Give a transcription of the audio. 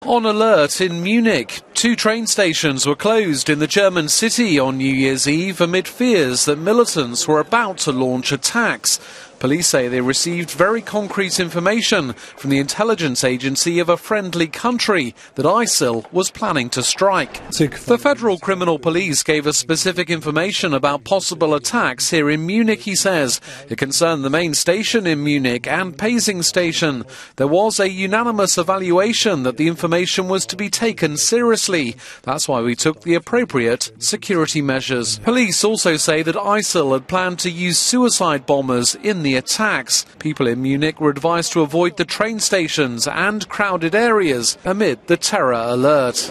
On alert in Munich, 2 train stations were closed in the German city on New Year's Eve amid fears that militants were about to launch attacks. Police say they received very concrete information from the intelligence agency of a friendly country that ISIL was planning to strike. The Federal Criminal Police gave us specific information about possible attacks here in Munich, he says. It concerned the main station in Munich and Pasing station. There was a unanimous evaluation that the information was to be taken seriously. That's why we took the appropriate security measures. Police also say that ISIL had planned to use suicide bombers in the attacks. People in Munich were advised to avoid the train stations and crowded areas amid the terror alert.